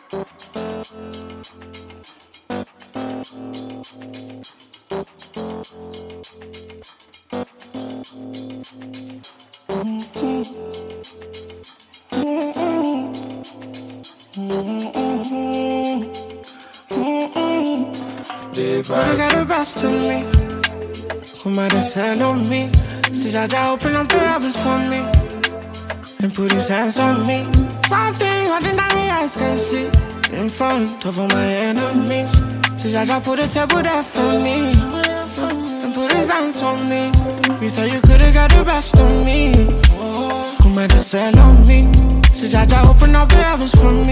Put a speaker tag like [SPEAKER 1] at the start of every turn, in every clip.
[SPEAKER 1] Could've got the best of me. Who might have said on me? See Jaja open up the heavens for me and put his hands on me. Something ordinary eyes can see in front of all my enemies. See Jaja put a table there for me and put his hands on me. You thought you could've got the best of me. Who might have said on me? See Jaja open up the heavens for me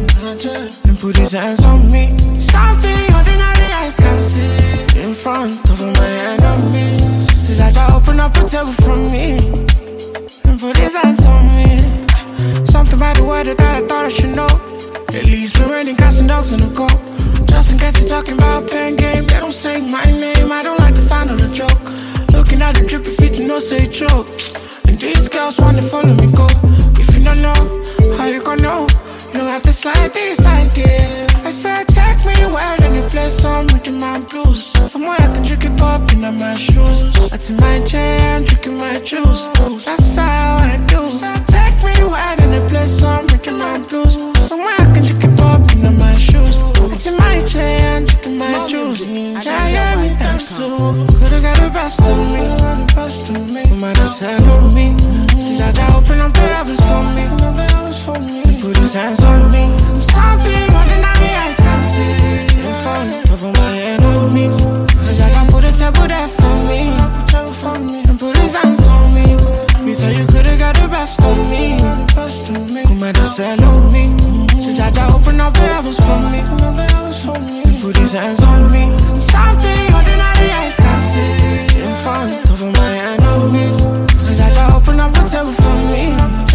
[SPEAKER 1] and put his hands on me. Something ordinary eyes can see in front of all my enemies. See Jaja open up a table for me and put his hands on me. Something about the weather that I thought I should know. At least been raining cats and dogs in the cold. Just in case you're talking about pen game, they don't say my name. I don't like the sound of the joke. Looking at the drippy feet, you know say choke. And these girls wanna follow me go. If you don't know, how you gonna know? You don't have to slide this idea. I said take me well in the place some rhythm my blues. Somewhere I can drink it pop in my shoes. That's in my chair, I'm drinking my juice. That's how I do. Take me well in the place some rhythm my blues. Somewhere I can drink it pop in my shoes. It's in my chair, I'm drinking my juice. Miami times two. Could've got the best of me. Who might have said on me? See Jaja open up the heavens for me and put his hands on me. Something ordinary eyes can see in front of all my enemies. See Jaja put a table there for me and put his hands on me. You thought you could've got the best of me. Who might have said on me? See Jaja open up the heavens for me and put his hands on me. Something ordinary eyes can see in front of all my enemies. See Jaja open up a table for me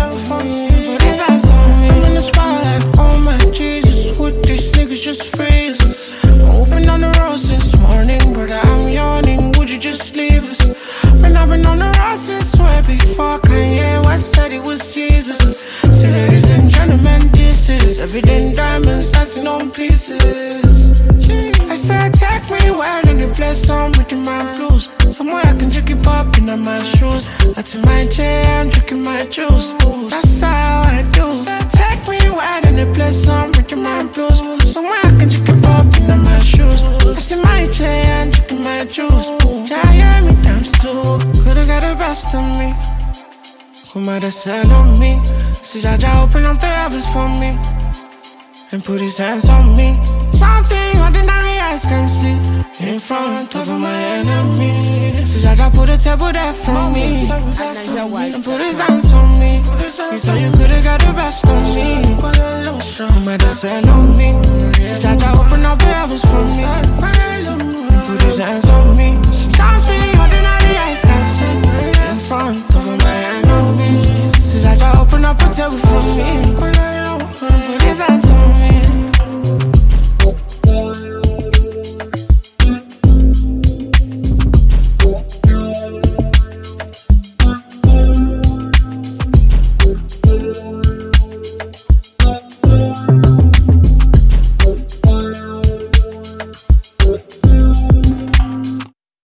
[SPEAKER 1] and put his hands on me. I'm in the spotlight, oh my Jesus, with these niggas just freeze. Open on the road since morning, brother, I'm yawning. Would you just leave us? Man, I've been on the road since way before Kanye West said it was Jesus. See, ladies and gentlemen, this is everyday diamonds dancing on pieces. I said, take me well in the place some rhythm my blues. Somewhere I can drink it pop in my shoes. That's in my chair, I'm drinking my juice. That's how I do. Take me well in the place some rhythm my blues. Somewhere I can drink it pop in my shoes. That's in my chair, I'm drinking my juice. Miami times two. Could've got the best of me. Who might have said on me? See Jaja open up the heavens for me and put his hands on me. Something ordinary eyes can see in front of all my enemies. See Jaja put a table there for me and put his hands on me. You thought you could've got the best of me. Who might have said on me? See Jaja open up the heavens for me and put his hands on me. Something ordinary eyes can see in front of all my enemies. See Jaja open up a table for me and put his hands on me.